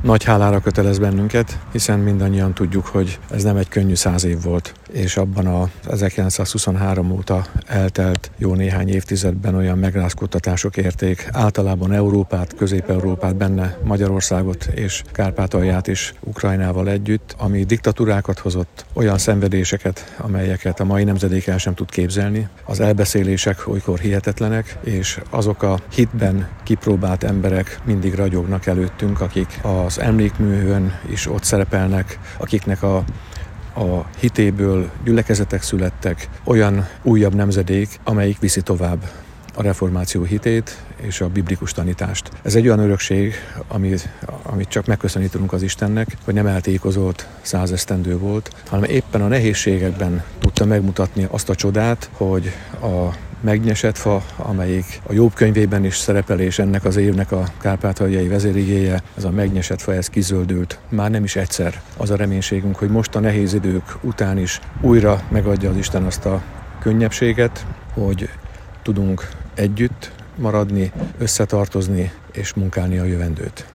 nagy hálára kötelez bennünket, hiszen mindannyian tudjuk, hogy ez nem egy könnyű 100 év volt, és abban a 1923 óta eltelt jó néhány évtizedben olyan megrázkódtatások érték általában Európát, Közép-Európát, benne Magyarországot és Kárpátalját is Ukrajnával együtt, ami diktatúrákat hozott, olyan szenvedéseket, amelyeket a mai nemzedék el sem tud képzelni. Az elbeszélések olykor hihetetlenek, és azok a hitben kipróbált emberek mindig ragyognak előttünk, akik az emlékművön is ott szerepelnek, akiknek a hitéből gyülekezetek születtek, olyan újabb nemzedék, amelyik viszi tovább a reformáció hitét és a biblikus tanítást. Ez egy olyan örökség, amit csak megköszönítunk az Istennek, hogy nem eltékozolt 100 esztendő volt, hanem éppen a nehézségekben tudta megmutatni azt a csodát, hogy a megnyesett fa, amelyik a Jobb könyvében is szerepel, és ennek az évnek a kárpátaljai vezérigéje, ez a megnyesett fa, ez kizöldült. Már nem is egyszer. Az a reménységünk, hogy most a nehéz idők után is újra megadja az Isten azt a könnyebbséget, hogy tudunk együtt maradni, összetartozni és munkálni a jövendőt.